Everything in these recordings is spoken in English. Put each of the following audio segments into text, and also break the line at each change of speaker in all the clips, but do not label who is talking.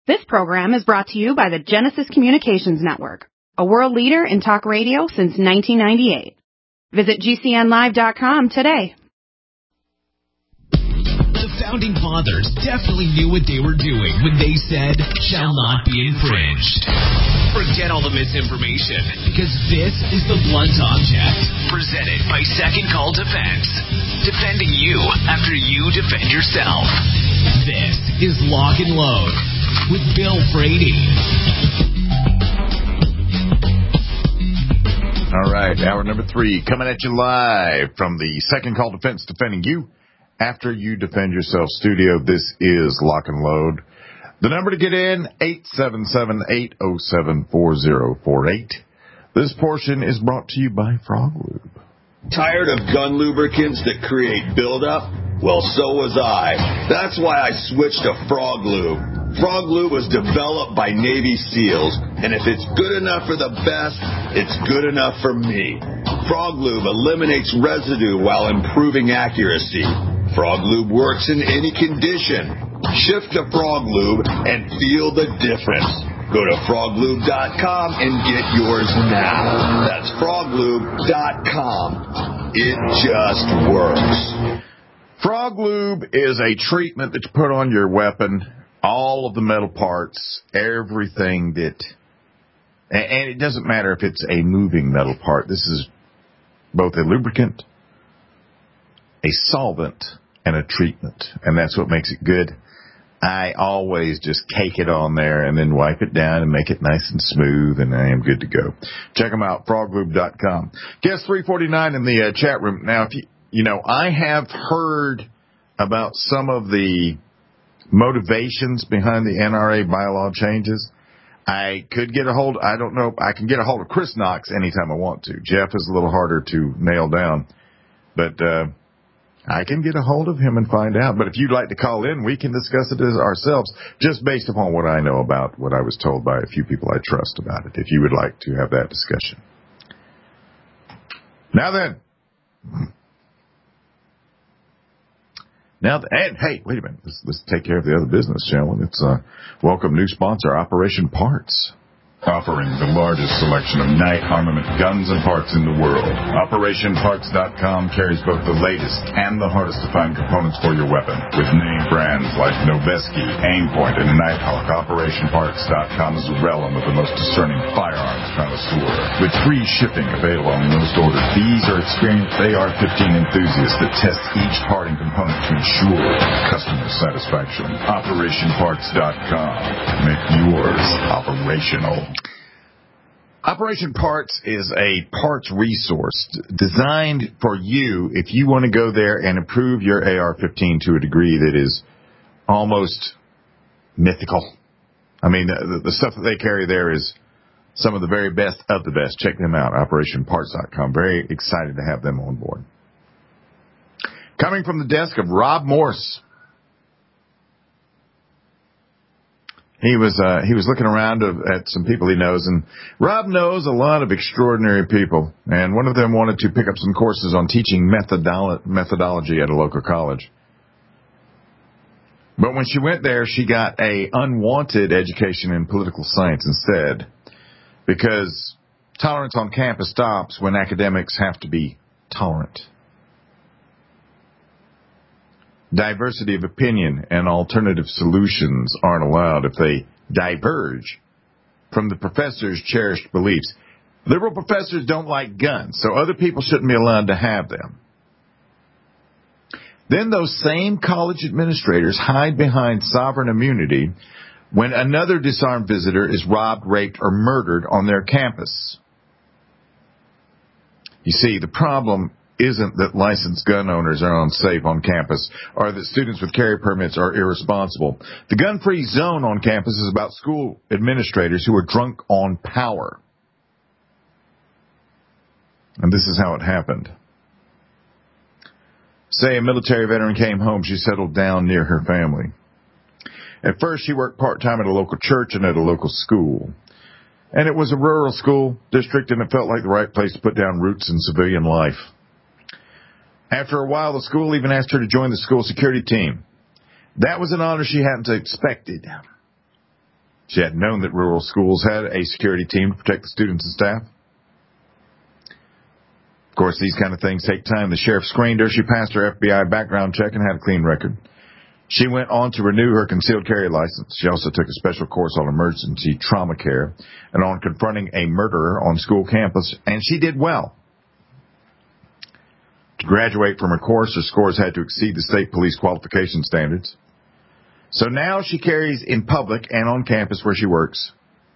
This program is brought to you by the Genesis Communications Network, a world leader in talk radio since 1998. Visit GCNlive.com today.
The Founding Fathers definitely knew what they were doing when they said, shall not be infringed. Forget all the misinformation, because this is the Blunt Object, presented by Second Call Defense. Defending you after you defend yourself. This is Lock and Load with Bill Frady.
All right, hour number 3 coming at you live from the Second Call Defense, defending you after you defend yourself studio. This is Lock and Load. The number to get in, 877-807-4048. This portion is brought to you by Frog Lube.
Tired of gun lubricants that create buildup? Well, so was I. That's why I switched to Frog Lube. Frog Lube was developed by Navy SEALs, and if it's good enough for the best, it's good enough for me. Frog Lube eliminates residue while improving accuracy. Frog Lube works in any condition. Shift to Frog Lube and feel the difference. Go to froglube.com and get yours now. That's froglube.com. It just works.
Frog Lube is a treatment that you put on your weapon, all of the metal parts, everything that, and it doesn't matter if it's a moving metal part. This is both a lubricant, a solvent, and a treatment, and that's what makes it good. I always just cake it on there and then wipe it down and make it nice and smooth, and I am good to go. Check them out, froglube.com. Guest 349 in the chat room. Now, if you know, I have heard about some of the motivations behind the NRA bylaw changes. I could get a hold, I don't know, I can get a hold of Chris Knox anytime I want to. Jeff is a little harder to nail down, but I can get a hold of him and find out. But if you'd like to call in, we can discuss it ourselves, just based upon what I know about what I was told by a few people I trust about it, if you would like to have that discussion. Now then. And hey, wait a minute. Let's take care of the other business, shall we? Let's welcome new sponsor, Operation Parts. Offering the largest selection of night armament guns and parts in the world. OperationParts.com carries both the latest and the hardest to find components for your weapon. With name brands like Noveske, Aimpoint, and Nighthawk, OperationParts.com is the realm of the most discerning firearms connoisseur. With free shipping available on most orders, these are experienced AR-15 enthusiasts that test each part and component to ensure customer satisfaction. OperationParts.com. Make yours operational. Operation Parts is a parts resource designed for you if you want to go there and improve your AR-15 to a degree that is almost mythical. I mean, the stuff that they carry there is some of the very best of the best. Check them out, OperationParts.com. Very excited to have them on board. Coming from the desk of Rob Morse. He was looking around at some people he knows, and Rob knows a lot of extraordinary people, and one of them wanted to pick up some courses on teaching methodology at a local college. But when she went there, she got a unwanted education in political science instead, because tolerance on campus stops when academics have to be tolerant. Diversity of opinion and alternative solutions aren't allowed if they diverge from the professor's cherished beliefs. Liberal professors don't like guns, so other people shouldn't be allowed to have them. Then those same college administrators hide behind sovereign immunity when another disarmed visitor is robbed, raped, or murdered on their campus. You see, the problem isn't that licensed gun owners are unsafe on campus or that students with carry permits are irresponsible. The gun-free zone on campus is about school administrators who are drunk on power. And this is how it happened. Say a military veteran came home, she settled down near her family. At first, she worked part-time at a local church and at a local school. And it was a rural school district, and it felt like the right place to put down roots in civilian life. After a while, the school even asked her to join the school security team. That was an honor she hadn't expected. She had known that rural schools had a security team to protect the students and staff. Of course, these kind of things take time. The sheriff screened her. She passed her FBI background check and had a clean record. She went on to renew her concealed carry license. She also took a special course on emergency trauma care and on confronting a murderer on school campus, and she did well. To graduate from her course, her scores had to exceed the state police qualification standards. So now she carries in public and on campus where she works.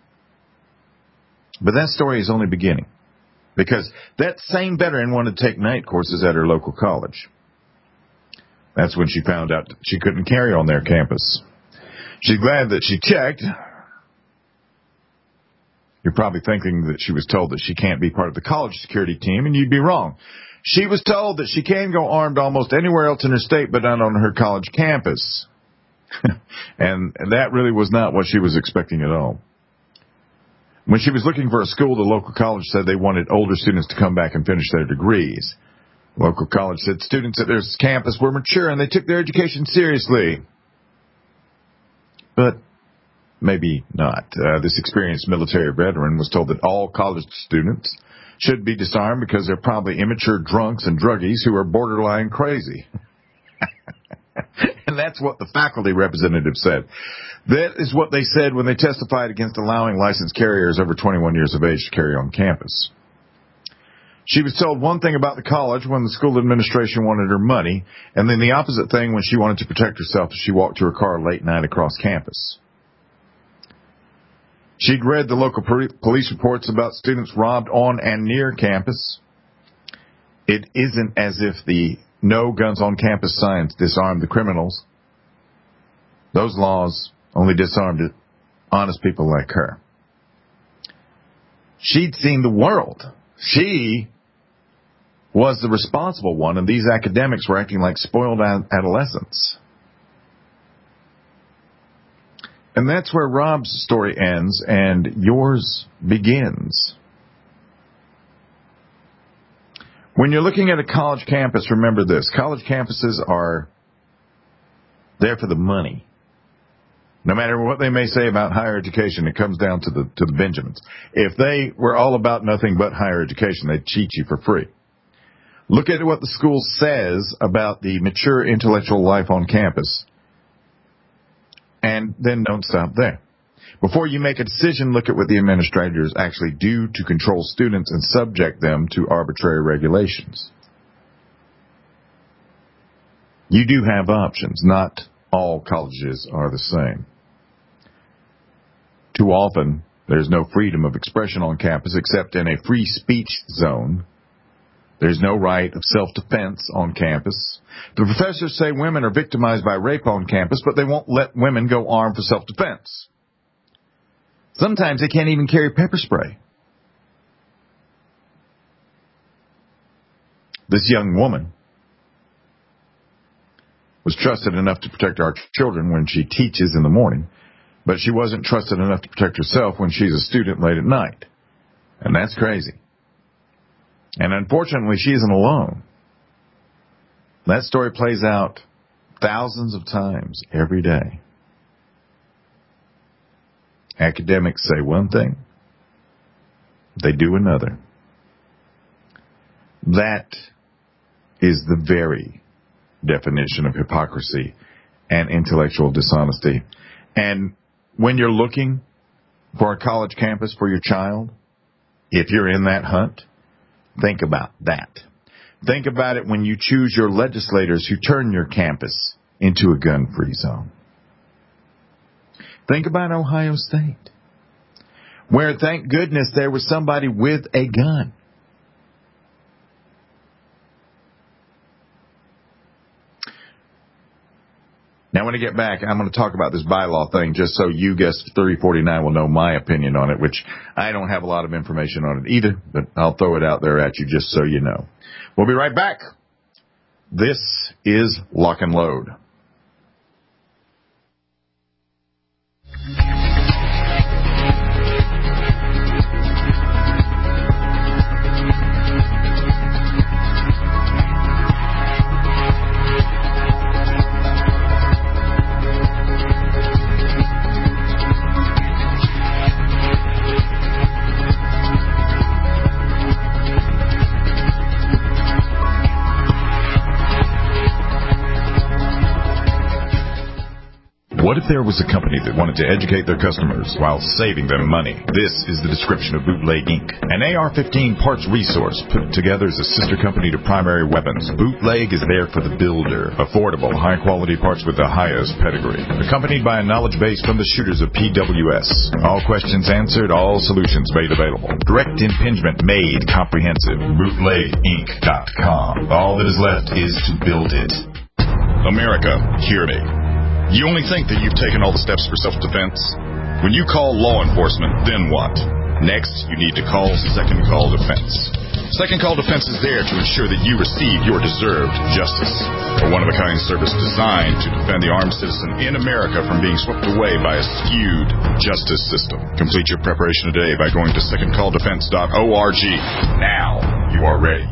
But that story is only beginning, because that same veteran wanted to take night courses at her local college. That's when she found out that she couldn't carry on their campus. She's glad that she checked. You're probably thinking that she was told that she can't be part of the college security team, and you'd be wrong. She was told that she can go armed almost anywhere else in her state, but not on her college campus. And that really was not what she was expecting at all. When she was looking for a school, the local college said they wanted older students to come back and finish their degrees. The local college said students at their campus were mature and they took their education seriously. But maybe not. This experienced military veteran was told that all college students should be disarmed because they're probably immature drunks and druggies who are borderline crazy. And that's what the faculty representative said. That is what they said when they testified against allowing licensed carriers over 21 years of age to carry on campus. She was told one thing about the college when the school administration wanted her money, and then the opposite thing when she wanted to protect herself as she walked to her car late night across campus. She'd read the local police reports about students robbed on and near campus. It isn't as if the no guns on campus signs disarmed the criminals. Those laws only disarmed honest people like her. She'd seen the world. She was the responsible one, and these academics were acting like spoiled adolescents. And that's where Rob's story ends and yours begins. When you're looking at a college campus, remember this. College campuses are there for the money. No matter what they may say about higher education, it comes down to the Benjamins. If they were all about nothing but higher education, they'd cheat you for free. Look at what the school says about the mature intellectual life on campus, and then don't stop there. Before you make a decision, look at what the administrators actually do to control students and subject them to arbitrary regulations. You do have options. Not all colleges are the same. Too often, there's no freedom of expression on campus except in a free speech zone. There's no right of self-defense on campus. The professors say women are victimized by rape on campus, but they won't let women go armed for self-defense. Sometimes they can't even carry pepper spray. This young woman was trusted enough to protect our children when she teaches in the morning, but she wasn't trusted enough to protect herself when she's a student late at night. And that's crazy. And unfortunately, she isn't alone. That story plays out thousands of times every day. Academics say one thing, they do another. That is the very definition of hypocrisy and intellectual dishonesty. And when you're looking for a college campus for your child, if you're in that hunt, think about that. Think about it when you choose your legislators who turn your campus into a gun-free zone. Think about Ohio State, where, thank goodness, there was somebody with a gun. Now, when I get back, I'm going to talk about this bylaw thing just so you, guest 3049, will know my opinion on it, which I don't have a lot of information on it either, but I'll throw it out there at you just so you know. We'll be right back. This is Lock and Load. What if there was a company that wanted to educate their customers while saving them money? This is the description of Bootleg Inc., an AR-15 parts resource put together as a sister company to Primary Weapons. Bootleg is there for the builder. Affordable, high-quality parts with the highest pedigree. Accompanied by a knowledge base from the shooters of PWS. All questions answered, all solutions made available. Direct impingement made comprehensive. BootlegInc.com. All that is left is to build it. America, hear me. You only think that you've taken all the steps for self-defense? When you call law enforcement, then what? Next, you need to call Second Call Defense. Second Call Defense is there to ensure that you receive your deserved justice. A one-of-a-kind service designed to defend the armed citizen in America from being swept away by a skewed justice system. Complete your preparation today by going to secondcalldefense.org. Now you are ready.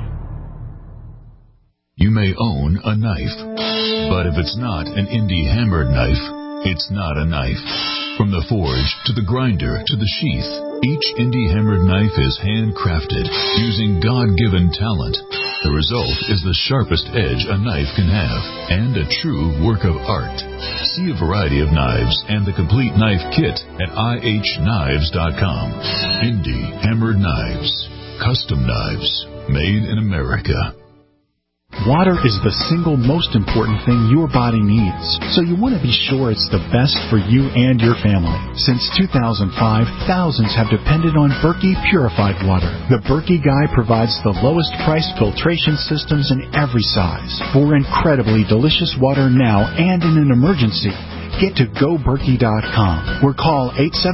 You may own a knife, but if it's not an indie hammered knife, it's not a knife. From the forge to the grinder to the sheath, each indie hammered knife is handcrafted using God-given talent. The result is the sharpest edge a knife can have and a true work of art. See a variety of knives and the complete knife kit at ihknives.com. Indie hammered knives, custom knives, made in America.
Water is the single most important thing your body needs, so you want to be sure it's the best for you and your family. Since 2005, thousands have depended on Berkey Purified Water. The Berkey Guy provides the lowest priced filtration systems in every size for incredibly delicious water now and in an emergency. Get to GoBerkey.com or call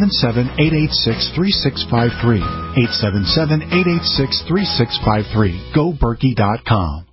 877-886-3653. 877-886-3653. GoBerkey.com.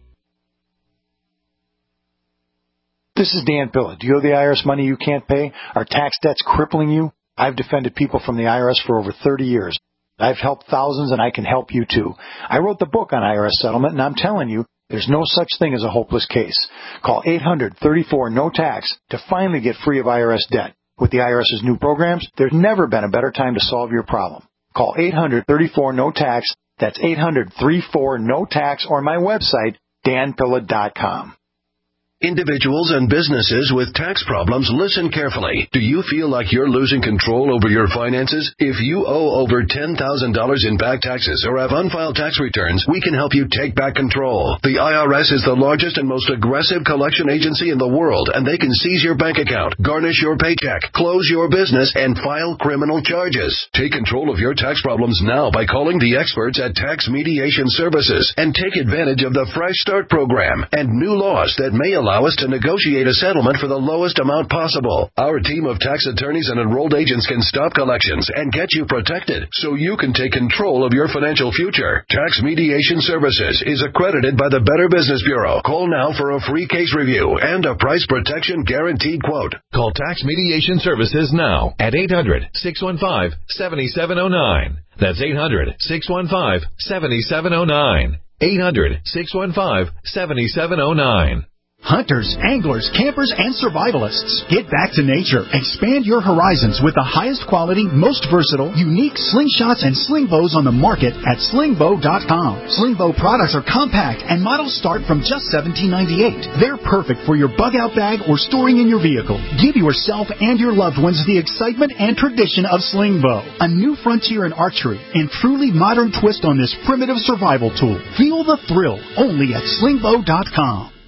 This is Dan Pilla. Do you owe the IRS money you can't pay? Are tax debts crippling you? I've defended people from the IRS for over 30 years. I've helped thousands, and I can help you too. I wrote the book on IRS settlement, and I'm telling you, there's no such thing as a hopeless case. Call 800-34-NO-TAX to finally get free of IRS debt. With the IRS's new programs, there's never been a better time to solve your problem. Call 800-34-NO-TAX. That's 800-34-NO-TAX, or my website, danpilla.com.
Individuals and businesses with tax problems, listen carefully. Do you feel like you're losing control over your finances? If you owe over $10,000 in back taxes or have unfiled tax returns, we can help you take back control. The IRS is the largest and most aggressive collection agency in the world, and they can seize your bank account, garnish your paycheck, close your business, and file criminal charges. Take control of your tax problems now by calling the experts at Tax Mediation Services and take advantage of the Fresh Start program and new laws that may allow us to negotiate a settlement for the lowest amount possible. Our team of tax attorneys and enrolled agents can stop collections and get you protected so you can take control of your financial future. Tax Mediation Services is accredited by the Better Business Bureau. Call now for a free case review and a price protection guaranteed quote.
Call Tax Mediation Services now at 800-615-7709. That's 800-615-7709. 800-615-7709.
Hunters, anglers, campers, and survivalists. Get back to nature. Expand your horizons with the highest quality, most versatile, unique slingshots and sling bows on the market at slingbow.com. Slingbow products are compact and models start from just $17.98. They're perfect for your bug-out bag or storing in your vehicle. Give yourself and your loved ones the excitement and tradition of Slingbow, a new frontier in archery and truly modern twist on this primitive survival tool. Feel the thrill only at slingbow.com.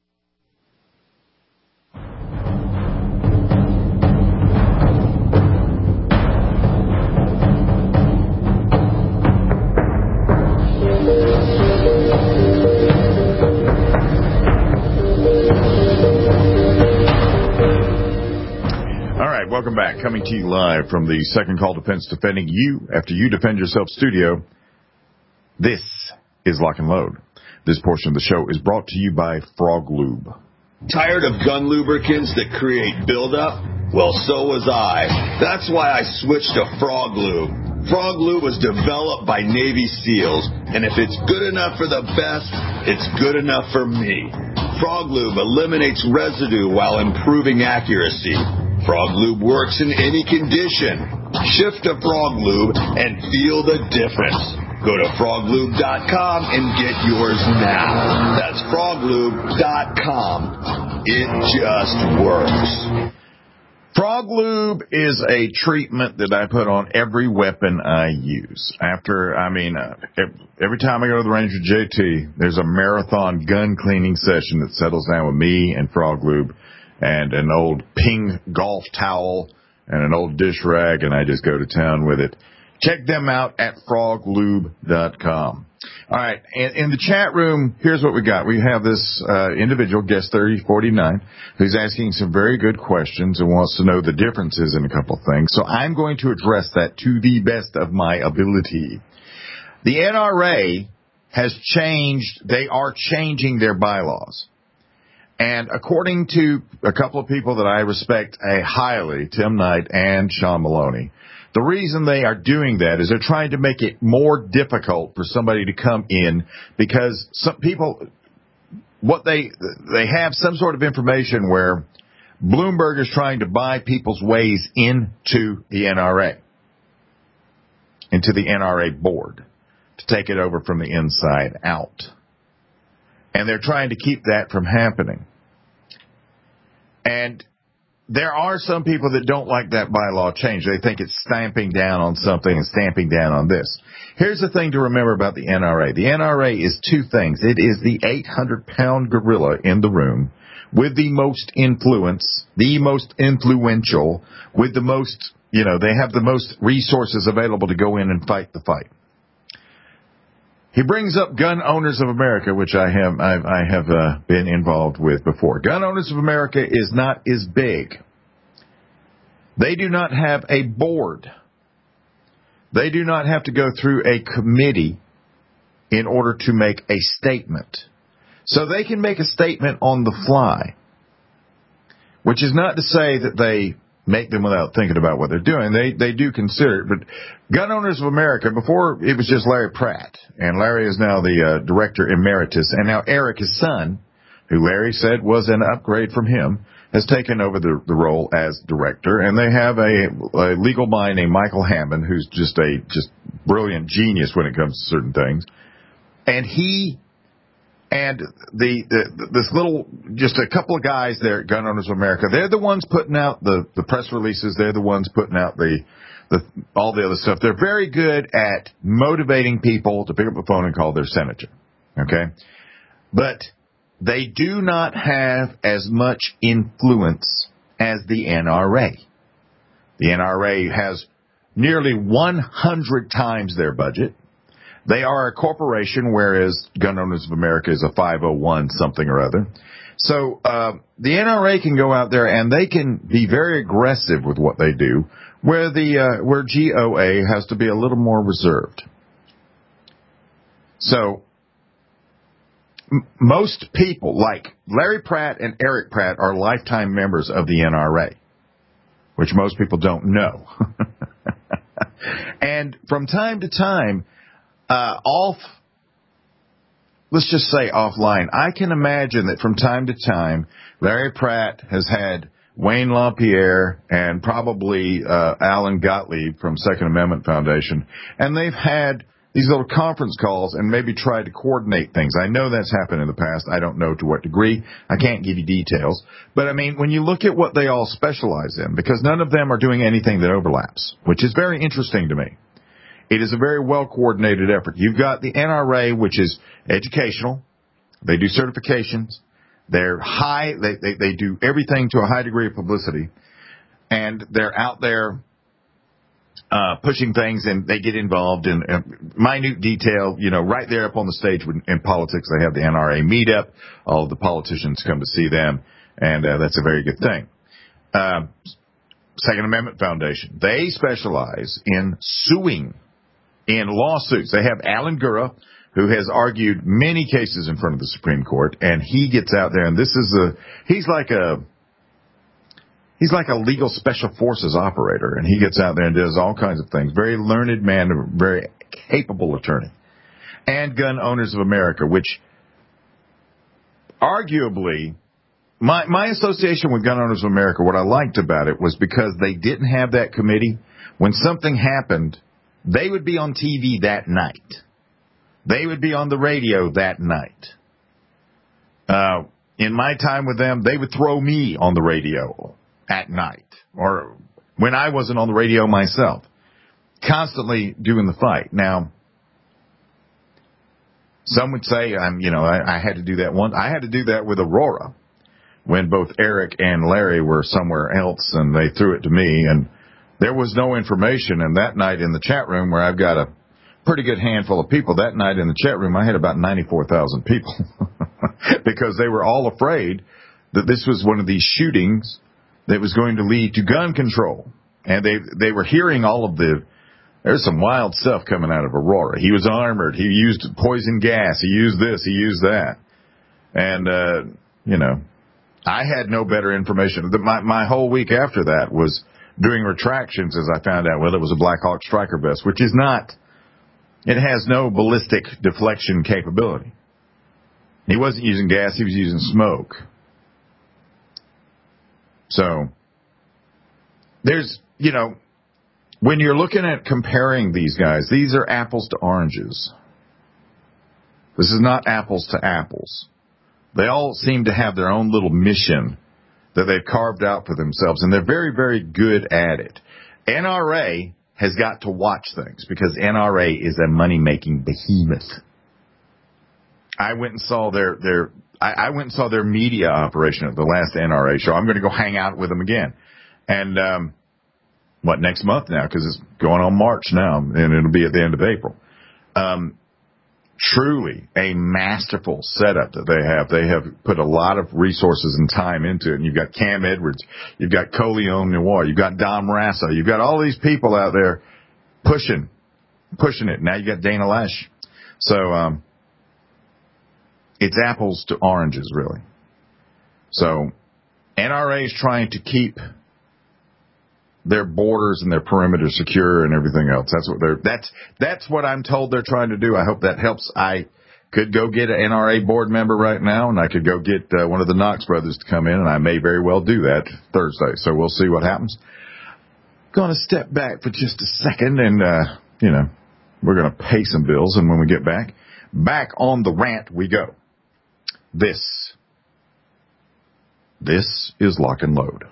Welcome back. Coming to you live from the Second Call Defense, defending you after you defend yourself studio. This is Lock and Load. This portion of the show is brought to you by Frog Lube.
Tired of gun lubricants that create buildup? Well, so was I. That's why I switched to Frog Lube. Frog Lube was developed by Navy SEALs, and if it's good enough for the best, it's good enough for me. Frog Lube eliminates residue while improving accuracy. Frog Lube works in any condition. Shift to Frog Lube and feel the difference. Go to froglube.com and get yours now. That's froglube.com. It just works.
Frog Lube is a treatment that I put on every weapon I use. Every time I go to the range with JT, there's a marathon gun cleaning session that settles down with me and Frog Lube and an old Ping golf towel and an old dish rag, and I just go to town with it. Check them out at froglube.com. All right, in the chat room, here's what we got. We have this individual, guest 3049, who's asking some very good questions and wants to know the differences in a couple of things. So I'm going to address that to the best of my ability. The NRA has changed. They are changing their bylaws. And according to a couple of people that I respect highly, Tim Knight and Sean Maloney, the reason they are doing that is they're trying to make it more difficult for somebody to come in because some people, they have some sort of information where Bloomberg is trying to buy people's ways into the NRA board, to take it over from the inside out. And they're trying to keep that from happening. And there are some people that don't like that bylaw change. They think it's stamping down on something and stamping down on this. Here's the thing to remember about the NRA. The NRA is two things. It is the 800-pound gorilla in the room with the most influence, the most influential, with the most, they have the most resources available to go in and fight the fight. He brings up Gun Owners of America, which I have been involved with before. Gun Owners of America is not as big. They do not have a board. They do not have to go through a committee in order to make a statement. So they can make a statement on the fly, which is not to say that they make them without thinking about what they're doing. They do consider it. But Gun Owners of America, before it was just Larry Pratt, and Larry is now the director emeritus, and now Eric, his son, who Larry said was an upgrade from him, has taken over the role as director, and they have a legal mind named Michael Hammond, who's just brilliant genius when it comes to certain things. And he and this little, just a couple of guys there at Gun Owners of America, they're the ones putting out the press releases. They're the ones putting out all the other stuff. They're very good at motivating people to pick up the phone and call their senator. Okay? But they do not have as much influence as the NRA. The NRA has nearly 100 times their budget. They are a corporation, whereas Gun Owners of America is a 501 something or other. So the NRA can go out there and they can be very aggressive with what they do, where GOA has to be a little more reserved. So most people, like Larry Pratt and Eric Pratt, are lifetime members of the NRA, which most people don't know. And from time to time, let's just say offline, I can imagine that from time to time, Larry Pratt has had Wayne LaPierre and probably Alan Gottlieb from Second Amendment Foundation, and they've had these little conference calls and maybe tried to coordinate things. I know that's happened in the past. I don't know to what degree. I can't give you details. But, I mean, when you look at what they all specialize in, because none of them are doing anything that overlaps, which is very interesting to me. It is a very well-coordinated effort. You've got the NRA, which is educational. They do certifications. They're high. They do everything to a high degree of publicity. And they're out there pushing things, and they get involved in minute detail, right there up on the stage in politics. They have the NRA meetup. All of the politicians come to see them, and that's a very good thing. Second Amendment Foundation, they specialize in suing, in lawsuits. They have Alan Gura, who has argued many cases in front of the Supreme Court, and he gets out there, and he's like a legal special forces operator, and he gets out there and does all kinds of things. Very learned man, a very capable attorney. And Gun Owners of America, which arguably, my association with Gun Owners of America, what I liked about it was because they didn't have that committee. When something happened, they would be on TV that night. They would be on the radio that night. In my time with them, they would throw me on the radio at night, or when I wasn't on the radio myself, constantly doing the fight. Now, some would say I had to do that once. I had to do that with Aurora when both Eric and Larry were somewhere else, and they threw it to me, and there was no information. And that night in the chat room, where I've got a pretty good handful of people, that night in the chat room, I had about 94,000 people because they were all afraid that this was one of these shootings that was going to lead to gun control. And they were hearing all of there's some wild stuff coming out of Aurora. He was armored. He used poison gas. He used this. He used that. And, I had no better information. My whole week after that was doing retractions as I found out, well, it was a Black Hawk Striker vest, which is not, it has no ballistic deflection capability. He wasn't using gas. He was using smoke. So there's, when you're looking at comparing these guys, these are apples to oranges. This is not apples to apples. They all seem to have their own little mission that they've carved out for themselves, and they're very, very good at it. NRA has got to watch things because NRA is a money-making behemoth. I went and saw their media operation at the last NRA show. I'm going to go hang out with them again. And next month now, because it's going on March now, and it'll be at the end of April. Truly a masterful setup that they have. They have put a lot of resources and time into it. And you've got Cam Edwards, you've got Coleon Noir, you've got Dom Rasso, you've got all these people out there pushing it. Now you got Dana Lash. So it's apples to oranges, really. So NRA is trying to keep their borders and their perimeter secure and everything else. That's what I'm told they're trying to do. I hope that helps. I could go get an NRA board member right now, and I could go get one of the Knox brothers to come in, and I may very well do that Thursday. So we'll see what happens. Going to step back for just a second, and we're going to pay some bills, and when we get back on the rant we go. This is Lock and Load.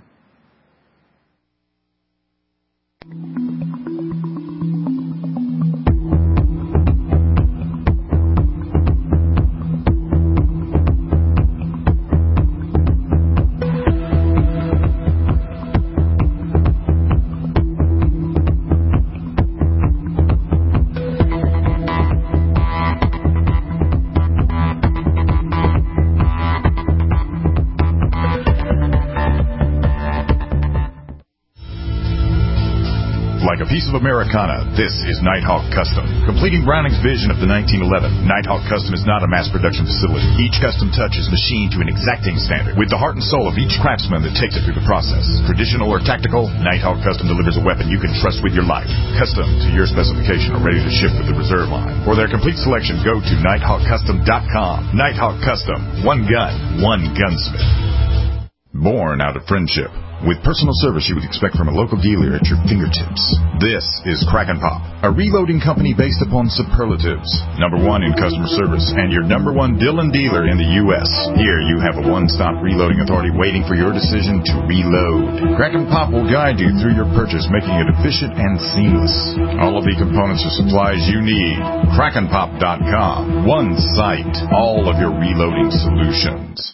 Like a piece of Americana, this is Nighthawk Custom. Completing Browning's vision of the 1911, Nighthawk Custom is not a mass production facility. Each custom touch is machined to an exacting standard, with the heart and soul of each craftsman that takes it through the process. Traditional or tactical, Nighthawk Custom delivers a weapon you can trust with your life. Custom to your specification or ready to ship with the reserve line. For their complete selection, go to nighthawkcustom.com. Nighthawk Custom. One gun, one gunsmith. Born out of friendship, with personal service you would expect from a local dealer at your fingertips. This is Kraken Pop, a reloading company based upon superlatives. #1 in customer service and your #1 Dillon dealer in the U.S. Here you have a one-stop reloading authority waiting for your decision to reload. Kraken Pop will guide you through your purchase, making it efficient and seamless. All of the components or supplies you need. KrakenPop.com. One site, all of your reloading solutions.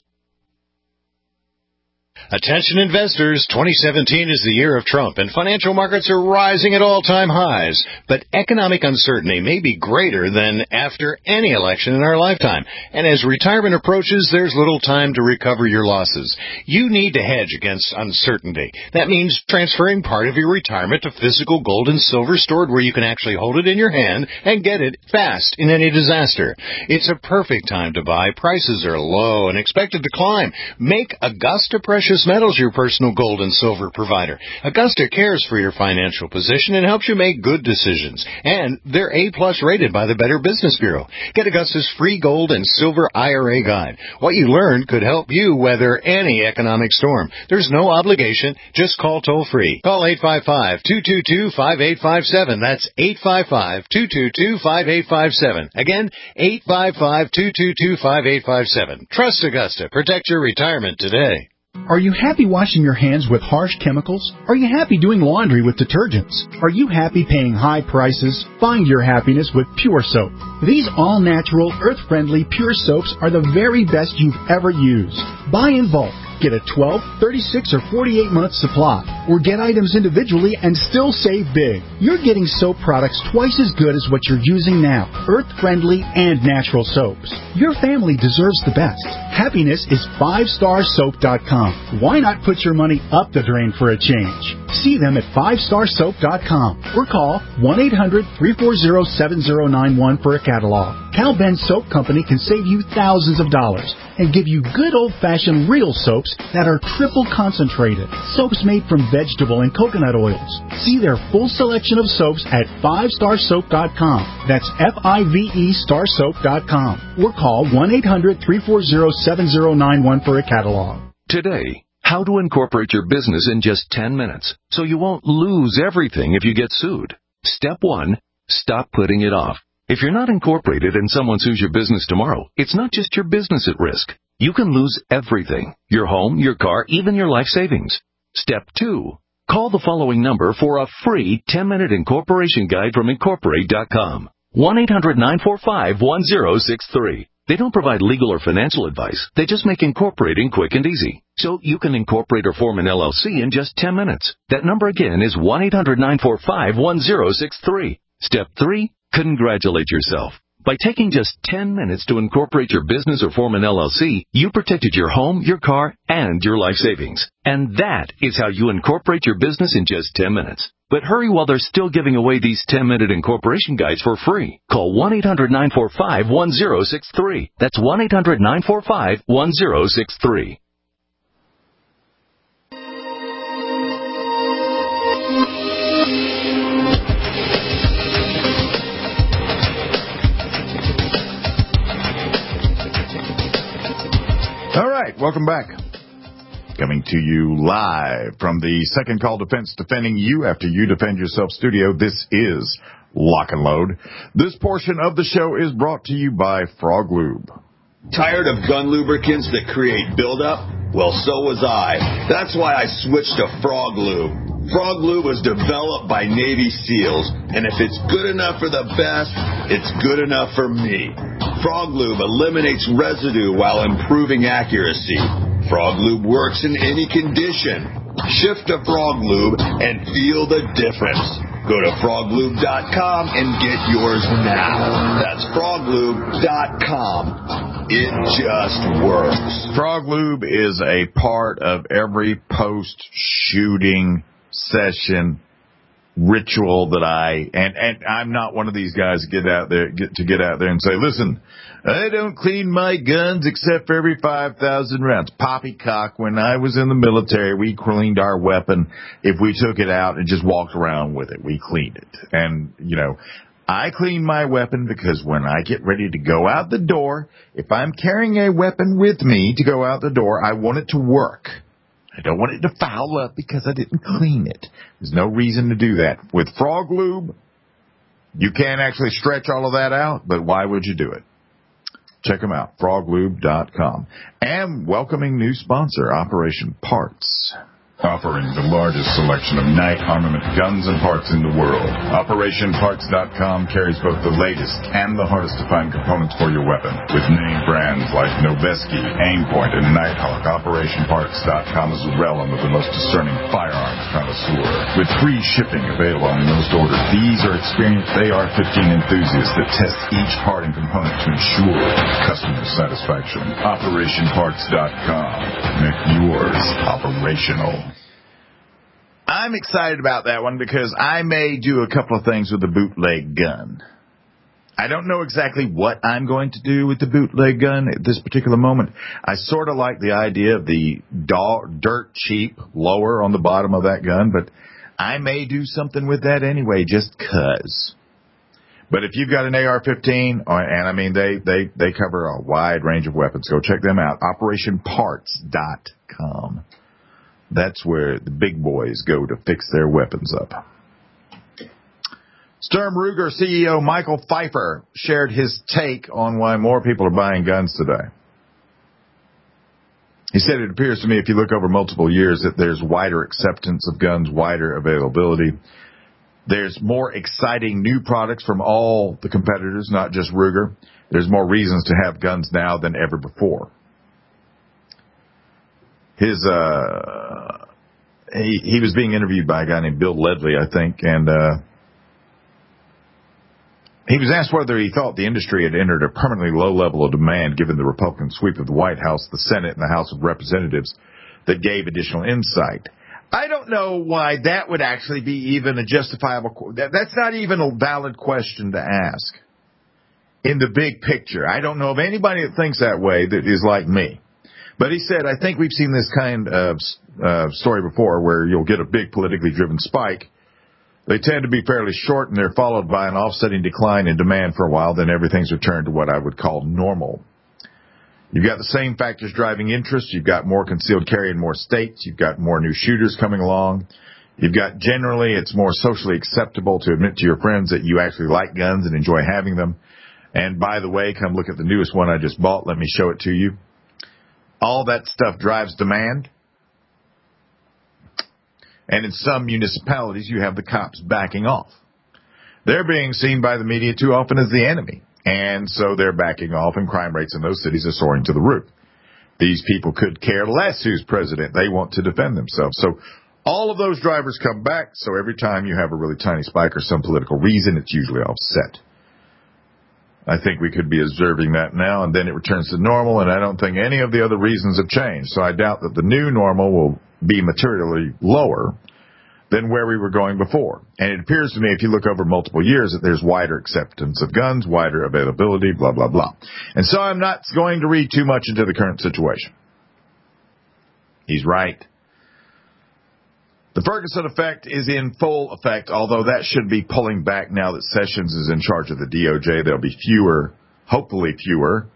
Attention investors, 2017 is the year of Trump, and financial markets are rising at all-time highs. But economic uncertainty may be greater than after any election in our lifetime. And as retirement approaches, there's little time to recover your losses. You need to hedge against uncertainty. That means transferring part of your retirement to physical gold and silver stored where you can actually hold it in your hand and get it fast in any disaster. It's a perfect time to buy. Prices are low and expected to climb. Make Augusta Precious Metals your personal gold and silver provider. Augusta cares for your financial position and helps you make good decisions. And they're A+ rated by the Better Business Bureau. Get Augusta's free gold and silver IRA guide. What you learn could help you weather any economic storm. There's no obligation. Just call toll-free. Call 855-222-5857. That's 855-222-5857. Again, 855-222-5857. Trust Augusta. Protect your retirement today.
Are you happy washing your hands with harsh chemicals? Are you happy doing laundry with detergents? Are you happy paying high prices? Find your happiness with Pure Soap. These all-natural, earth-friendly Pure Soaps are the very best you've ever used. Buy in bulk. Get a 12, 36, or 48-month supply. Or get items individually and still save big. You're getting soap products twice as good as what you're using now. Earth-friendly and natural soaps. Your family deserves the best. Happiness is 5starsoap.com. Why not put your money up the drain for a change? See them at 5starsoap.com or call 1-800-340-7091 for a catalog. Cal Ben Soap Company can save you thousands of dollars and give you good old-fashioned real soaps that are triple concentrated. Soaps made from vegetable and coconut oils. See their full selection of soaps at 5starsoap.com. That's F-I-V-E starsoap.com. Or call 1-800-340-7091 for a catalog.
Today, how to incorporate your business in just 10 minutes so you won't lose everything if you get sued. Step 1, stop putting it off. If you're not incorporated and someone sues your business tomorrow, it's not just your business at risk. You can lose everything: your home, your car, even your life savings. Step 2, call the following number for a free 10-minute incorporation guide from Incorporate.com. 1-800-945-1063. They don't provide legal or financial advice. They just make incorporating quick and easy. So you can incorporate or form an LLC in just 10 minutes. That number again is 1-800-945-1063. Step 3, congratulate yourself. By taking just 10 minutes to incorporate your business or form an LLC, you protected your home, your car, and your life savings. And that is how you incorporate your business in just 10 minutes. But hurry while they're still giving away these 10-minute incorporation guides for free. Call 1-800-945-1063. That's 1-800-945-1063.
All right, welcome back. Coming to you live from the Second Call Defense, defending you after you defend yourself studio. This is Lock and Load. This portion of the show is brought to you by Frog Lube.
Tired of gun lubricants that create buildup? Well, so was I. That's why I switched to Frog Lube. Frog Lube was developed by Navy SEALs, and if it's good enough for the best, it's good enough for me. Frog Lube eliminates residue while improving accuracy. Frog Lube works in any condition. Shift to Frog Lube and feel the difference. Go to froglube.com and get yours now. That's froglube.com. It just works.
Frog Lube is a part of every post-shooting session ritual that and I'm not one of these guys get out there and say, listen, I don't clean my guns except for every 5,000 rounds. Poppycock, when I was in the military, we cleaned our weapon. If we took it out and just walked around with it, we cleaned it. And, I clean my weapon because when I get ready to go out the door, if I'm carrying a weapon with me to go out the door, I want it to work. I don't want it to foul up because I didn't clean it. There's no reason to do that. With Frog Lube, you can actually stretch all of that out, but why would you do it? Check them out, froglube.com. And welcoming new sponsor, Operation Parts. Offering the largest selection of night armament guns and parts in the world. OperationParts.com carries both the latest and the hardest to find components for your weapon. With name brands like Noveske, Aimpoint, and Nighthawk, OperationParts.com is the realm of the most discerning firearms connoisseur. With free shipping available on most orders, these are experienced AR-15 enthusiasts that test each part and component to ensure customer satisfaction. OperationParts.com. Make yours operational. I'm excited about that one because I may do a couple of things with the bootleg gun. I don't know exactly what I'm going to do with the bootleg gun at this particular moment. I sort of like the idea of the dirt cheap lower on the bottom of that gun, but I may do something with that anyway just 'cause. But if you've got an AR-15, and I mean they cover a wide range of weapons, go check them out. OperationParts.com. That's where the big boys go to fix their weapons up. Sturm Ruger CEO Michael Pfeiffer shared his take on why more people are buying guns today. He said, it appears to me if you look over multiple years that there's wider acceptance of guns, wider availability. There's more exciting new products from all the competitors, not just Ruger. There's more reasons to have guns now than ever before. He was being interviewed by a guy named Bill Ledley, I think, and he was asked whether he thought the industry had entered a permanently low level of demand given the Republican sweep of the White House, the Senate, and the House of Representatives that gave additional insight. I don't know why that would actually be even a justifiable. That's not even a valid question to ask. In the big picture, I don't know of anybody that thinks that way that is like me. But he said, I think we've seen this kind of story before where you'll get a big politically driven spike. They tend to be fairly short, and they're followed by an offsetting decline in demand for a while. Then everything's returned to what I would call normal. You've got the same factors driving interest. You've got more concealed carry in more states. You've got more new shooters coming along. You've got generally it's more socially acceptable to admit to your friends that you actually like guns and enjoy having them. And by the way, come look at the newest one I just bought. Let me show it to you. All that stuff drives demand. And in some municipalities, you have the cops backing off. They're being seen by the media too often as the enemy. And so they're backing off, and crime rates in those cities are soaring to the roof. These people could care less who's president. They want to defend themselves. So all of those drivers come back. So every time you have a really tiny spike or some political reason, it's usually offset. I think we could be observing that now, and then it returns to normal, and I don't think any of the other reasons have changed. So I doubt that the new normal will be materially lower than where we were going before. And it appears to me, if you look over multiple years, that there's wider acceptance of guns, wider availability, blah, blah, blah. And so I'm not going to read too much into the current situation. He's right. The Ferguson effect is in full effect, although that should be pulling back now that Sessions is in charge of the DOJ. There'll be fewer, hopefully fewer.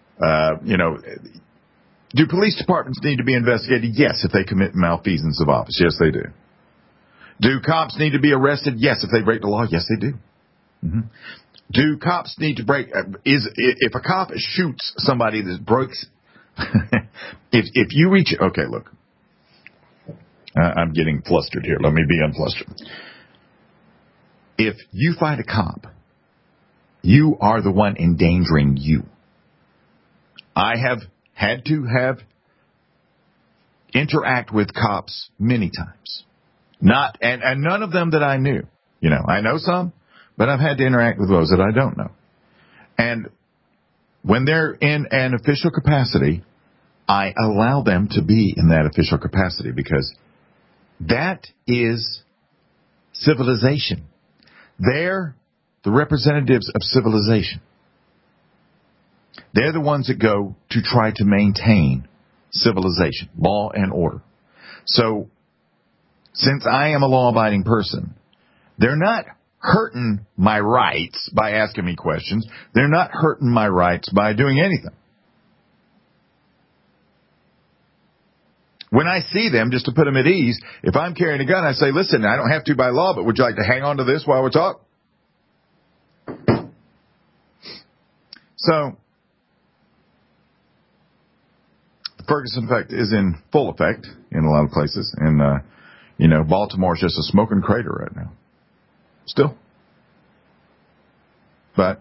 Do police departments need to be investigated? Yes, if they commit malfeasance of office. Yes, they do. Do cops need to be arrested? Yes, if they break the law. Yes, they do. Mm-hmm. Do cops need to break? If a cop shoots somebody that breaks, if you reach, okay, look. I'm getting flustered here. Let me be unflustered. If you fight a cop, you are the one endangering you. I have had to interact with cops many times. And none of them that I knew. You know, I know some, but I've had to interact with those that I don't know. And when they're in an official capacity, I allow them to be in that official capacity because that is civilization. They're the representatives of civilization. They're the ones that go to try to maintain civilization, law and order. So, since I am a law-abiding person, they're not hurting my rights by asking me questions. They're not hurting my rights by doing anything. When I see them, just to put them at ease, if I'm carrying a gun, I say, listen, I don't have to by law, but would you like to hang on to this while we talk? So, the Ferguson effect is in full effect in a lot of places. And, Baltimore's just a smoking crater right now. Still. But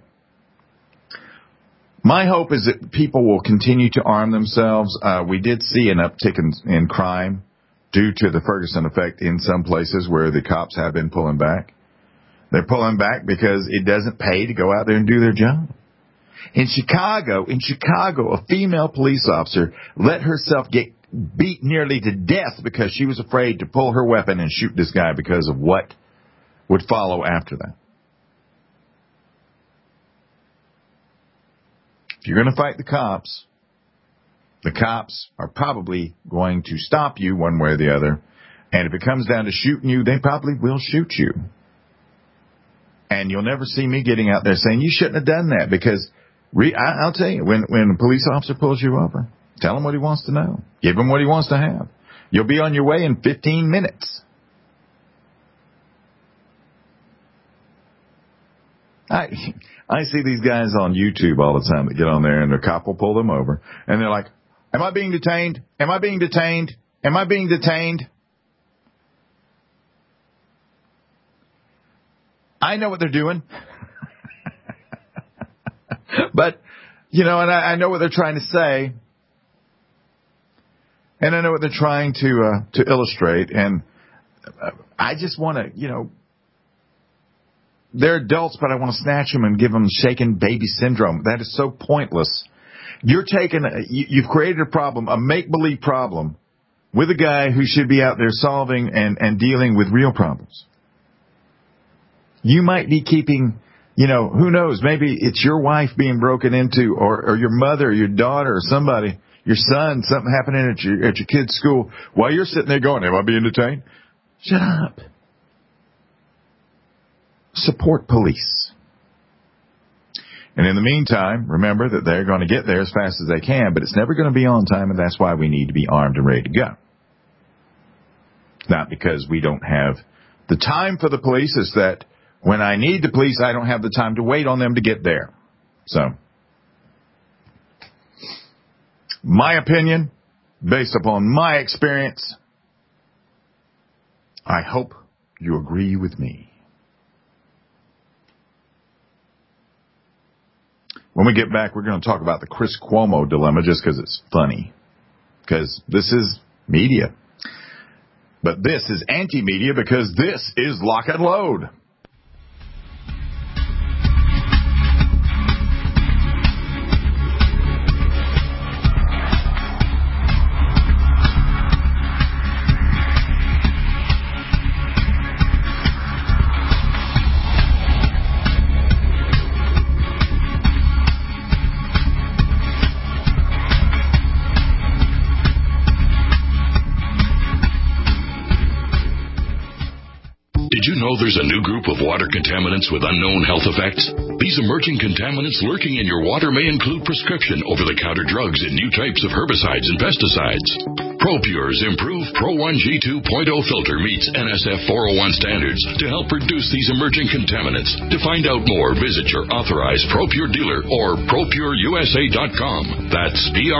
my hope is that people will continue to arm themselves. We did see an uptick in crime due to the Ferguson effect in some places where the cops have been pulling back. They're pulling back because it doesn't pay to go out there and do their job. In Chicago, a female police officer let herself get beat nearly to death because she was afraid to pull her weapon and shoot this guy because of what would follow after that. If you're going to fight the cops are probably going to stop you one way or the other. And if it comes down to shooting you, they probably will shoot you. And you'll never see me getting out there saying, you shouldn't have done that. Because I'll tell you, when a police officer pulls you over, tell him what he wants to know. Give him what he wants to have. You'll be on your way in 15 minutes. I see these guys on YouTube all the time that get on there and the cop will pull them over. And they're like, Am I being detained? Am I being detained? Am I being detained? I know what they're doing. But, and I know what they're trying to say. And I know what they're trying to illustrate. And I just want to, they're adults, but I want to snatch them and give them shaken baby syndrome. That is so pointless. You've created a problem, a make-believe problem, with a guy who should be out there solving and dealing with real problems. You might be keeping, who knows, maybe it's your wife being broken into, or your mother, or your daughter, or somebody, your son, something happening at your kid's school, while you're sitting there going, am I being detained? Shut up. Support police. And in the meantime, remember that they're going to get there as fast as they can, but it's never going to be on time, and that's why we need to be armed and ready to go. Not because we don't have the time for the police, it's that when I need the police, I don't have the time to wait on them to get there. So, my opinion, based upon my experience, I hope you agree with me. When we get back, we're going to talk about the Chris Cuomo dilemma just because it's funny. Because this is media. But this is anti-media because this is Lock and Load.
Did you know there's a new group of water contaminants with unknown health effects? These emerging contaminants lurking in your water may include prescription over-the-counter drugs and new types of herbicides and pesticides. ProPure's improved Pro 1 G2.0 filter meets NSF 401 standards to help reduce these emerging contaminants. To find out more, visit your authorized ProPure dealer or ProPureUSA.com. That's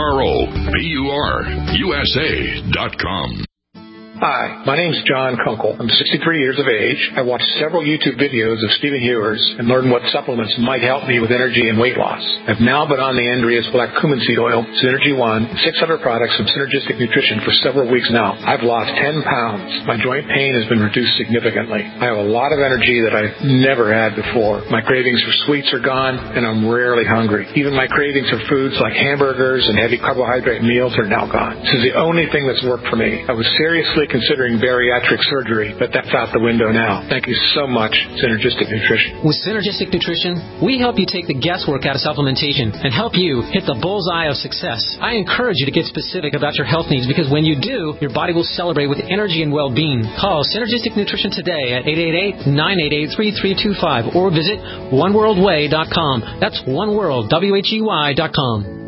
ProPureUSA.com.
Hi, my name's John Kunkel. I'm 63 years of age. I watched several YouTube videos of Stephen Hewers and learned what supplements might help me with energy and weight loss. I've now been on the Andreas Black Cumin Seed Oil, Synergy 1, and 600 products from Synergistic Nutrition for several weeks now. I've lost 10 pounds. My joint pain has been reduced significantly. I have a lot of energy that I've never had before. My cravings for sweets are gone, and I'm rarely hungry. Even my cravings for foods like hamburgers and heavy carbohydrate meals are now gone. This is the only thing that's worked for me. I was seriously considering bariatric surgery, but that's out the window now. Thank you so much, Synergistic Nutrition.
With Synergistic Nutrition, we help you take the guesswork out of supplementation and help you hit the bullseye of success. I encourage you to get specific about your health needs because when you do, your body will celebrate with energy and well-being. Call Synergistic Nutrition today at 888-988-3325 or visit oneworldway.com. That's oneworldwhey.com.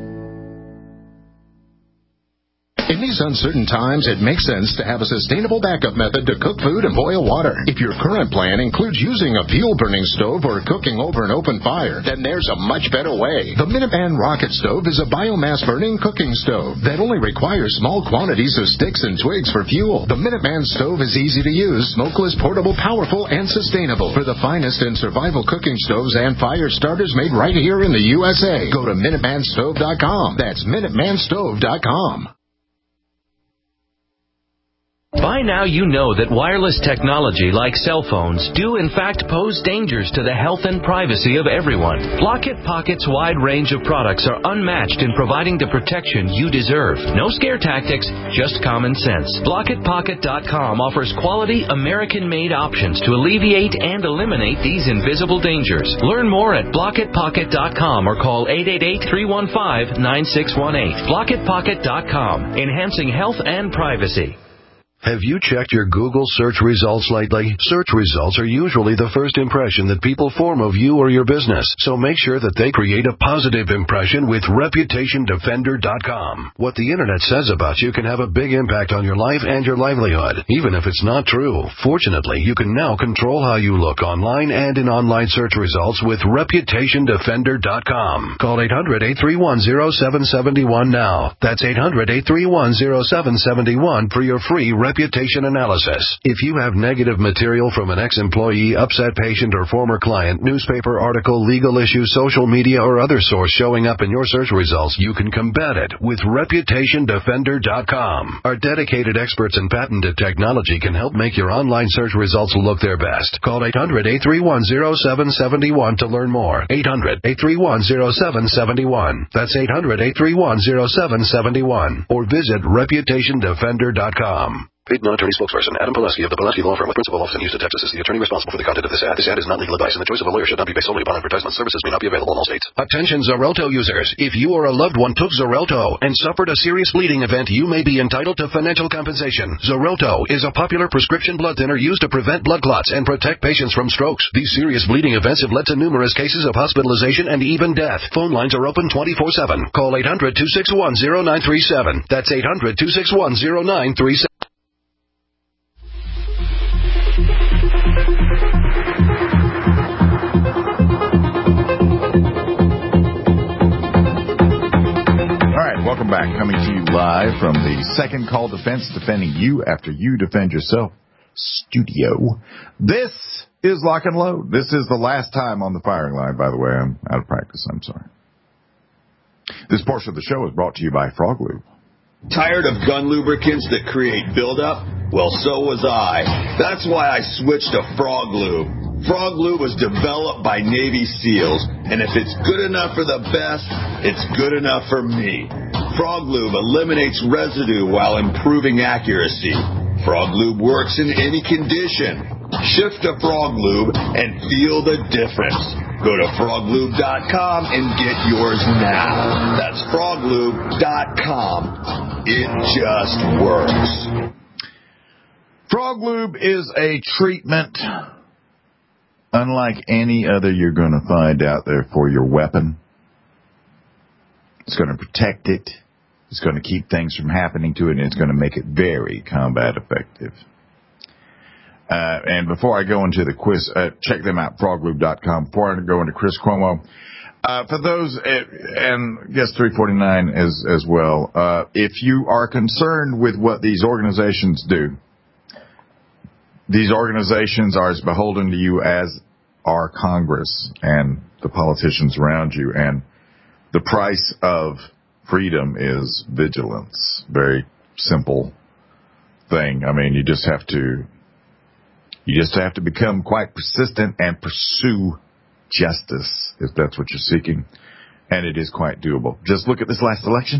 In these uncertain times, it makes sense to have a sustainable backup method to cook food and boil water. If your current plan includes using a fuel-burning stove or cooking over an open fire, then there's a much better way. The Minuteman Rocket Stove is a biomass-burning cooking stove that only requires small quantities of sticks and twigs for fuel. The Minuteman Stove is easy to use, smokeless, portable, powerful, and sustainable. For the finest in survival cooking stoves and fire starters made right here in the USA, go to MinutemanStove.com. That's MinutemanStove.com.
By now you know that wireless technology like cell phones do in fact pose dangers to the health and privacy of everyone. Blockit Pocket's wide range of products are unmatched in providing the protection you deserve. No scare tactics, just common sense. BlockitPocket.com offers quality American-made options to alleviate and eliminate these invisible dangers. Learn more at BlockitPocket.com or call 888-315-9618. BlockitPocket.com, enhancing health and privacy.
Have you checked your Google search results lately? Search results are usually the first impression that people form of you or your business, so make sure that they create a positive impression with ReputationDefender.com. What the internet says about you can have a big impact on your life and your livelihood, even if it's not true. Fortunately, you can now control how you look online and in online search results with ReputationDefender.com. Call 800-831-0771 now. That's 800-831-0771 for your free reputation analysis. If you have negative material from an ex-employee, upset patient, or former client, newspaper article, legal issue, social media, or other source showing up in your search results, you can combat it with ReputationDefender.com. Our dedicated experts in patented technology can help make your online search results look their best. Call 800-831-0771 to learn more. 800-831-0771. That's 800-831-0771. Or visit ReputationDefender.com. Paid non-attorney spokesperson Adam Pileski of the Pileski Law Firm with principal office in Houston, Texas, is the attorney responsible for the content of this ad. This ad is not legal advice, and the choice of a lawyer should not be based solely upon advertisement. Services may not be available in all states. Attention Xarelto users. If you or a loved one took Xarelto and suffered a serious bleeding event, you may be entitled to financial compensation. Xarelto is a popular prescription blood thinner used to prevent blood clots and protect patients from strokes. These serious bleeding events have led to numerous cases of hospitalization and even death. Phone lines are open 24/7. Call 800-261-0937. That's 800-261-0937.
Welcome back. Coming to you live from the Second Call Defense, defending you after you defend yourself studio. This is Lock and Load. This is the last time on the firing line, by the way. I'm out of practice. I'm sorry. This portion of the show is brought to you by Frog Lube.
Tired of gun lubricants that create buildup? Well, so was I. That's why I switched to Frog Lube. Frog Lube was developed by Navy SEALs, and if it's good enough for the best, it's good enough for me. Frog Lube eliminates residue while improving accuracy. Frog Lube works in any condition. Shift to Frog Lube and feel the difference. Go to froglube.com and get yours now. That's froglube.com. It just works.
Frog Lube is a treatment unlike any other you're going to find out there for your weapon. It's going to protect it. It's going to keep things from happening to it, and it's going to make it very combat effective. And before I go into the quiz, check them out, froglube.com. Before I go into Chris Cuomo, for those, and guess 349 as well, if you are concerned with what these organizations do, these organizations are as beholden to you as our Congress and the politicians around you. And the price of freedom is vigilance. Very simple thing. I mean, you just have to become quite persistent and pursue justice if that's what you're seeking. And it is quite doable. Just look at this last election.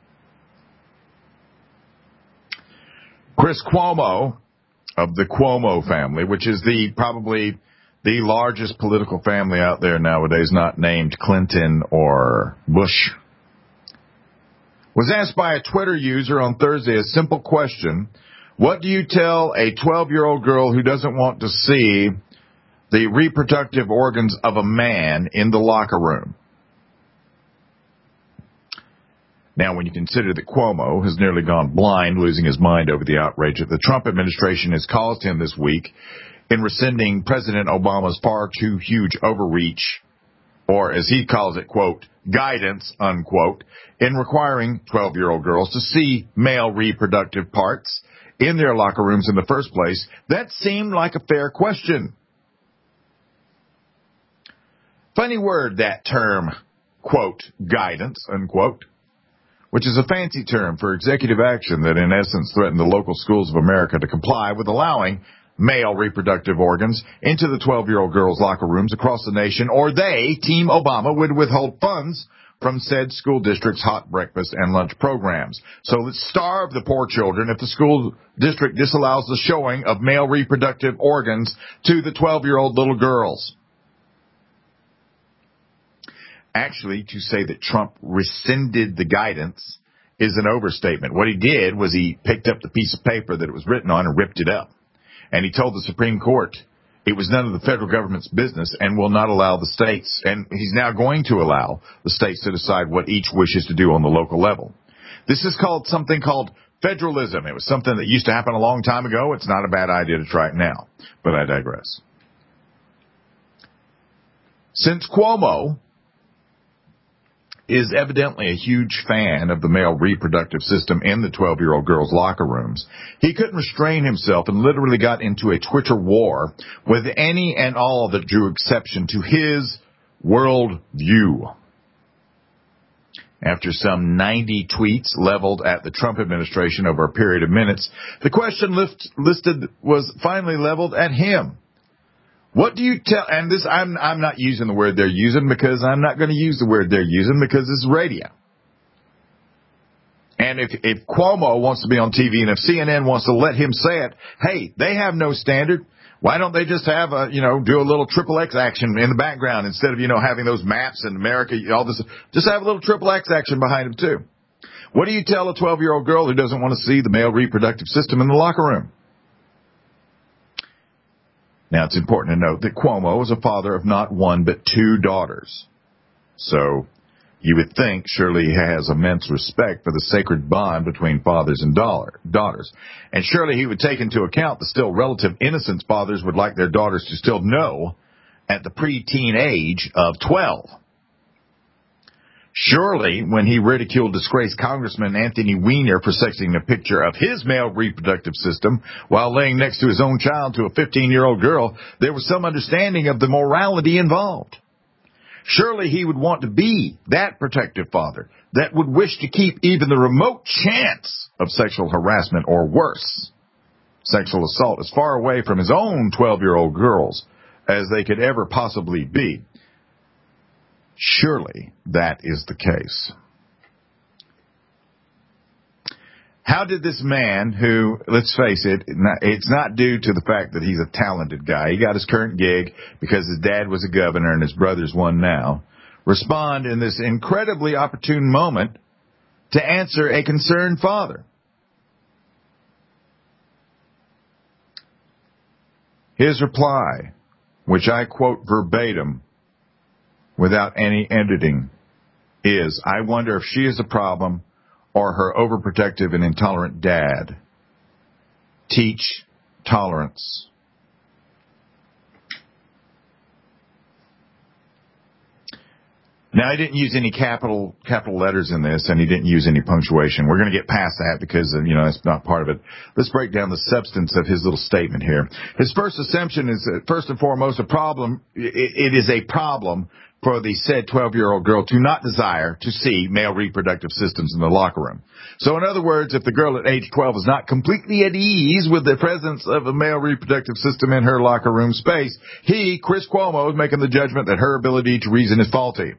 Chris Cuomo of the Cuomo family, which is probably the largest political family out there nowadays, not named Clinton or Bush, was asked by a Twitter user on Thursday a simple question. What do you tell a 12-year-old girl who doesn't want to see the reproductive organs of a man in the locker room? Now, when you consider that Cuomo has nearly gone blind, losing his mind over the outrage that the Trump administration has caused him this week in rescinding President Obama's far too huge overreach, or as he calls it, quote, guidance, unquote, in requiring 12-year-old girls to see male reproductive parts in their locker rooms in the first place, that seemed like a fair question. Funny word, that term, quote, guidance, unquote, which is a fancy term for executive action that in essence threatened the local schools of America to comply with allowing male reproductive organs into the 12-year-old girls' locker rooms across the nation, or they, Team Obama, would withhold funds from said school districts' hot breakfast and lunch programs. So let's starve the poor children if the school district disallows the showing of male reproductive organs to the 12-year-old little girls. Actually, to say that Trump rescinded the guidance is an overstatement. What he did was he picked up the piece of paper that it was written on and ripped it up. And he told the Supreme Court it was none of the federal government's business and will not allow the states, and he's now going to allow the states to decide what each wishes to do on the local level. This is something called federalism. It was something that used to happen a long time ago. It's not a bad idea to try it now, but I digress. Since Cuomo is evidently a huge fan of the male reproductive system in the 12-year-old girls' locker rooms, he couldn't restrain himself and literally got into a Twitter war with any and all that drew exception to his world view. After some 90 tweets leveled at the Trump administration over a period of minutes, the question listed was finally leveled at him. What do you tell, and this, I'm not using the word they're using because I'm not going to use the word they're using because it's radio. And if Cuomo wants to be on TV and if CNN wants to let him say it, hey, they have no standard. Why don't they just have do a little XXX action in the background instead of, having those maps in America, all this, just have a little XXX action behind them too. What do you tell a 12-year-old girl who doesn't want to see the male reproductive system in the locker room? Now, it's important to note that Cuomo is a father of not one but two daughters. So you would think surely he has immense respect for the sacred bond between fathers and daughters. And surely he would take into account the still relative innocence fathers would like their daughters to still know at the preteen age of 12. Surely, when he ridiculed disgraced Congressman Anthony Weiner for sexting a picture of his male reproductive system while laying next to his own child to a 15-year-old girl, there was some understanding of the morality involved. Surely he would want to be that protective father that would wish to keep even the remote chance of sexual harassment or worse, sexual assault, as far away from his own 12-year-old girls as they could ever possibly be. Surely that is the case. How did this man who, let's face it, it's not due to the fact that he's a talented guy. He got his current gig because his dad was a governor and his brother's one now. Respond in this incredibly opportune moment to answer a concerned father. His reply, which I quote verbatim, without any editing, is, I wonder if she is the problem or her overprotective and intolerant dad. Teach tolerance. Now, he didn't use any capital letters in this, and he didn't use any punctuation. We're going to get past that because, that's not part of it. Let's break down the substance of his little statement here. His first assumption is, first and foremost, a problem. It is a problem for the said 12-year-old girl to not desire to see male reproductive systems in the locker room. So, in other words, if the girl at age 12 is not completely at ease with the presence of a male reproductive system in her locker room space, he, Chris Cuomo, is making the judgment that her ability to reason is faulty.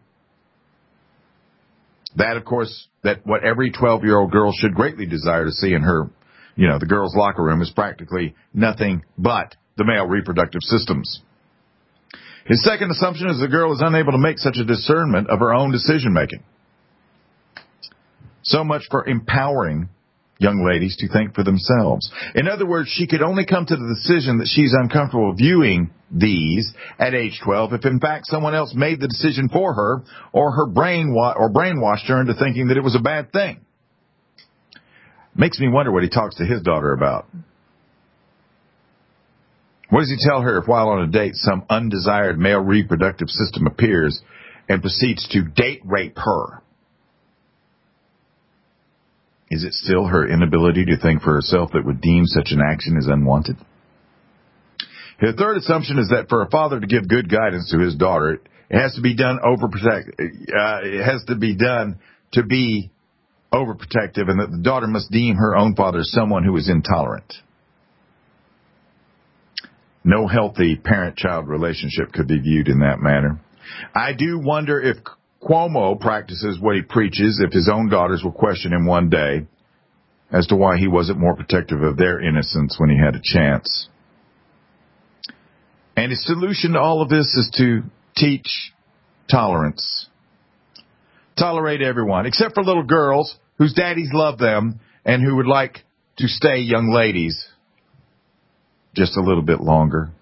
That, of course, that what every 12-year-old girl should greatly desire to see in her, the girl's locker room is practically nothing but the male reproductive systems. His second assumption is the girl is unable to make such a discernment of her own decision-making. So much for empowering young ladies to think for themselves. In other words, she could only come to the decision that she's uncomfortable viewing these at age 12 if, in fact, someone else made the decision for her or her brainwashed her into thinking that it was a bad thing. Makes me wonder what he talks to his daughter about. What does he tell her if while on a date some undesired male reproductive system appears and proceeds to date rape her? Is it still her inability to think for herself that would deem such an action as unwanted? His third assumption is that for a father to give good guidance to his daughter, it has to be done to be overprotective, and that the daughter must deem her own father as someone who is intolerant. No healthy parent-child relationship could be viewed in that manner. I do wonder if Cuomo practices what he preaches if his own daughters will question him one day as to why he wasn't more protective of their innocence when he had a chance. And his solution to all of this is to teach tolerance. Tolerate everyone, except for little girls whose daddies love them and who would like to stay young ladies just a little bit longer.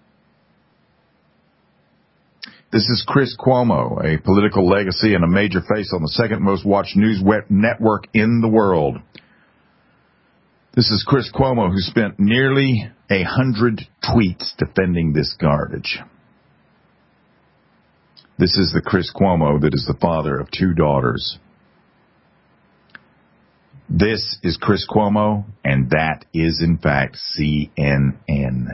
This is Chris Cuomo, a political legacy and a major face on the second most watched news network in the world. This is Chris Cuomo, who spent nearly 100 tweets defending this garbage. This is the Chris Cuomo that is the father of 2 daughters. This is Chris Cuomo, and that is, in fact, CNN.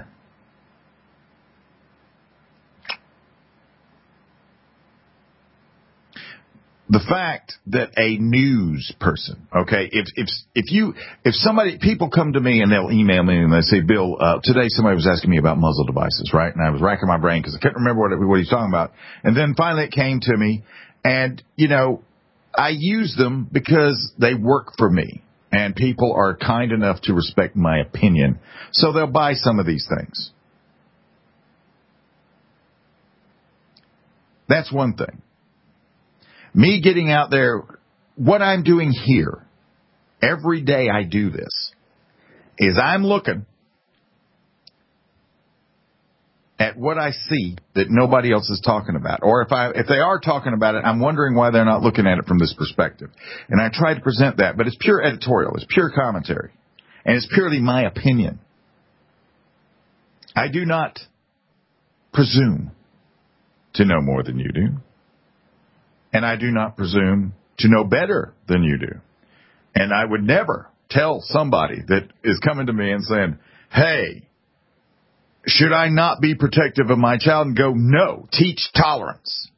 The fact that a news person, okay, if somebody, people come to me and they'll email me and they say, Bill, today somebody was asking me about muzzle devices, right? And I was racking my brain because I couldn't remember what he's talking about. And then finally it came to me, and, you know, I use them because they work for me. And people are kind enough to respect my opinion. So they'll buy some of these things. That's one thing. Me getting out there, what I'm doing here, every day I do this, is I'm looking at what I see that nobody else is talking about. Or if they are talking about it, I'm wondering why they're not looking at it from this perspective. And I try to present that, but it's pure editorial. It's pure commentary. And it's purely my opinion. I do not presume to know more than you do. And I do not presume to know better than you do. And I would never tell somebody that is coming to me and saying, hey, should I not be protective of my child? And go, no, teach tolerance.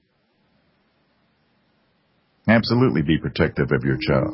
Absolutely be protective of your child.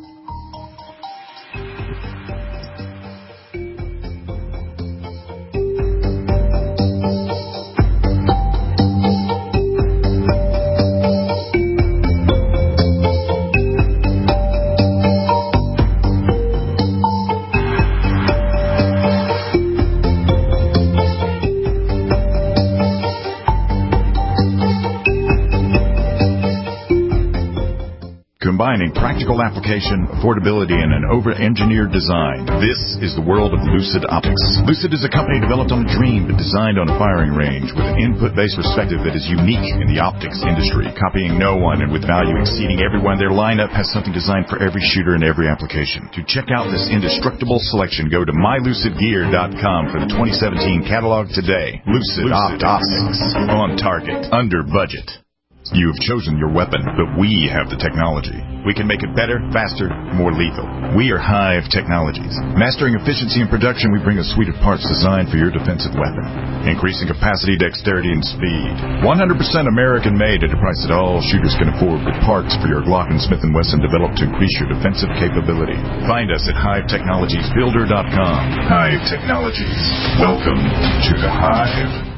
Combining practical application, affordability, and an over-engineered design. This is the world of Lucid Optics. Lucid is a company developed on a dream but designed on a firing range with an input-based perspective that is unique in the optics industry, copying no one and with value exceeding everyone. Their lineup has something designed for every shooter and every application. To check out this indestructible selection, go to mylucidgear.com for the 2017 catalog today. Lucid Optics. On target. Under budget. You have chosen your weapon, but we have the technology. We can make it better, faster, more lethal. We are Hive Technologies. Mastering efficiency and production, we bring a suite of parts designed for your defensive weapon. Increasing capacity, dexterity, and speed. 100% American-made at a price that all shooters can afford, with parts for your Glock and Smith & Wesson developed to increase your defensive capability. Find us at HiveTechnologiesBuilder.com. Hive Technologies. Welcome to the Hive.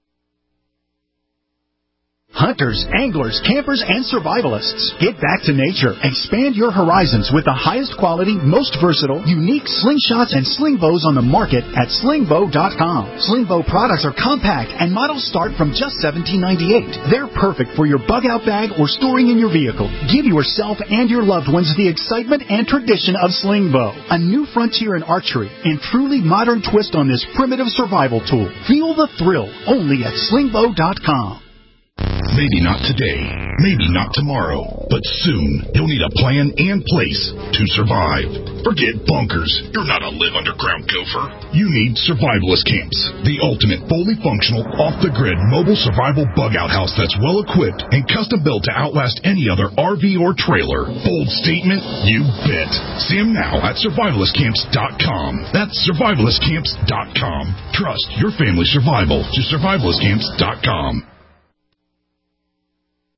Hunters, anglers, campers, and survivalists. Get back to nature. Expand your horizons with the highest quality, most versatile, unique slingshots and sling bows on the market at slingbow.com. Slingbow products are compact and models start from just $17.98. They're perfect for your bug-out bag or storing in your vehicle. Give yourself and your loved ones the excitement and tradition of Slingbow, a new frontier in archery and truly modern twist on this primitive survival tool. Feel the thrill only at slingbow.com.
Maybe not today, maybe not tomorrow, but soon you'll need a plan and place to survive. Forget bunkers. You're not a live underground gopher. You need survivalist camps, the ultimate fully functional, off-the-grid mobile survival bug-out house that's well-equipped and custom-built to outlast any other RV or trailer. Bold statement? You bet. See them now at survivalistcamps.com. That's survivalistcamps.com. Trust your family's survival to survivalistcamps.com.